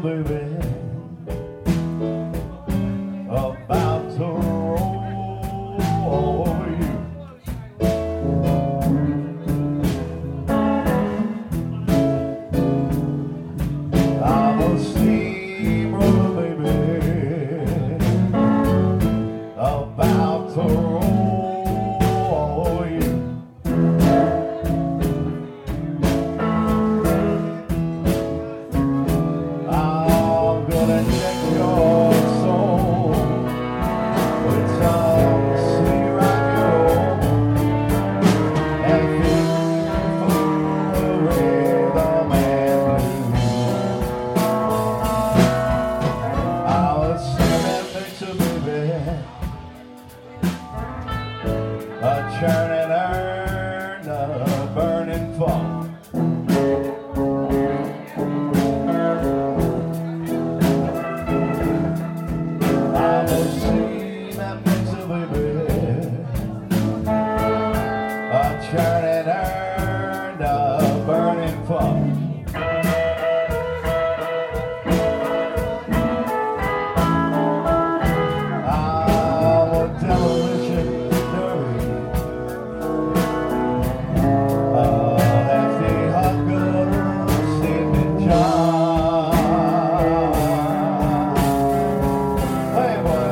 baby, about to roll over you. I'm a steamroller, baby, about to roll over you. I'm gonna check your soul with some sweet rock and roll and feel the rhythm and blues. I was singing picture, baby, a churn and earn, a burning funk. Churn and earn, a burning funk. I'm a demolition derby, a hefty hunk of sleeping John. Hey, boy.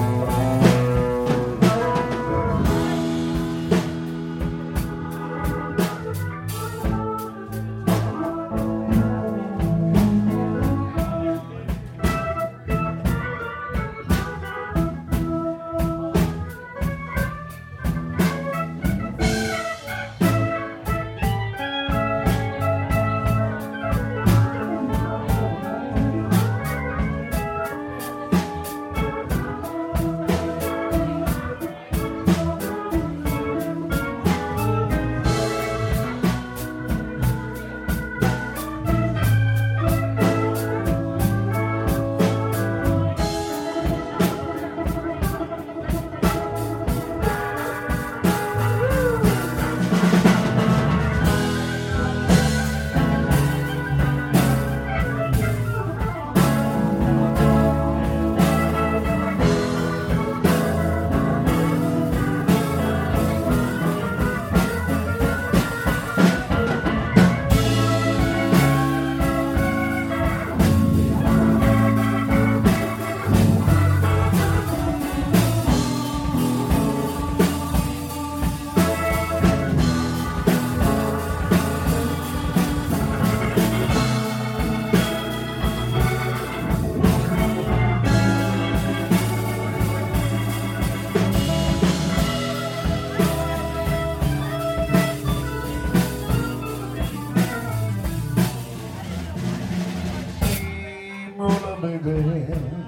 Baby,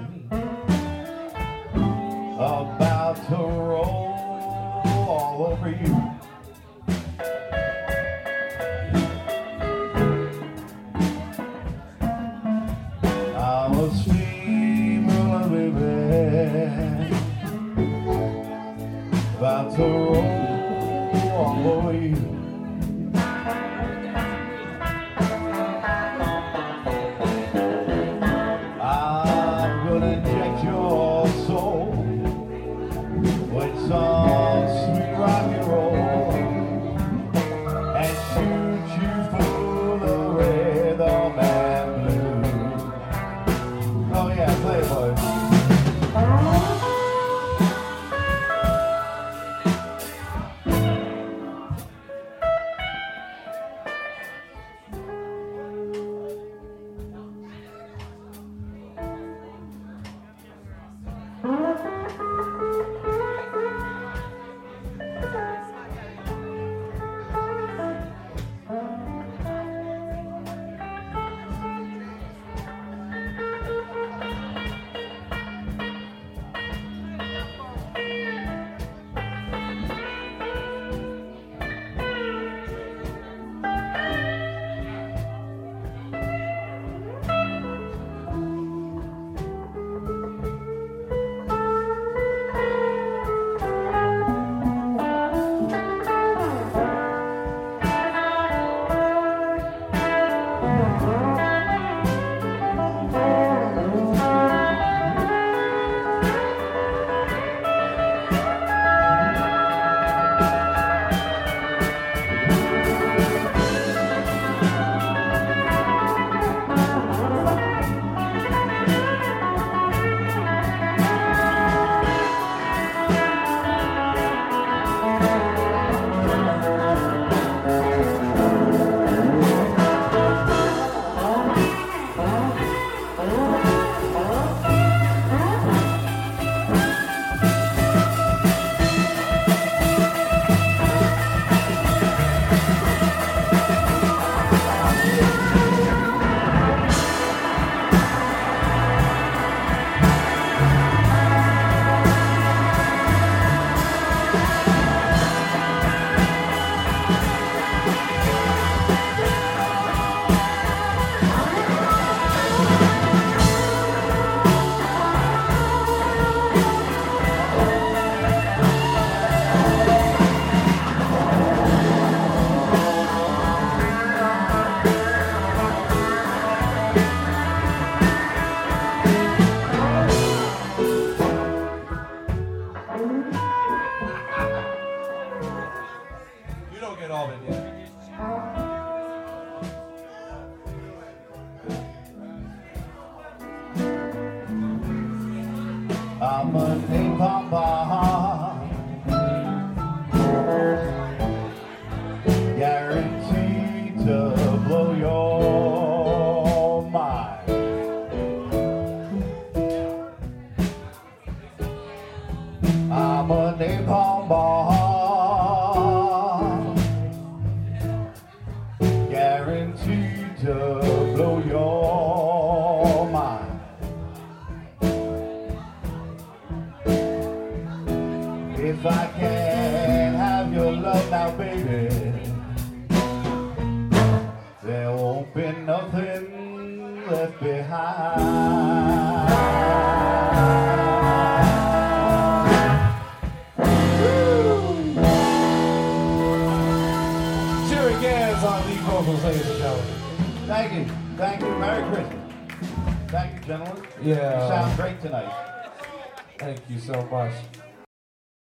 about to roll all over you. I'm a steamroller, baby, about to roll all over you. I'm I'm a napalm bomb, guaranteed to blow your mind. I'm a napalm bomb, guaranteed to blow your mind. If I can't have your love now, baby, there won't be nothing left behind. Jerry Gans on lead vocals, ladies and gentlemen. Thank you. Thank you. Merry Christmas. Thank you, gentlemen. Yeah. You sound great tonight. Thank you so much.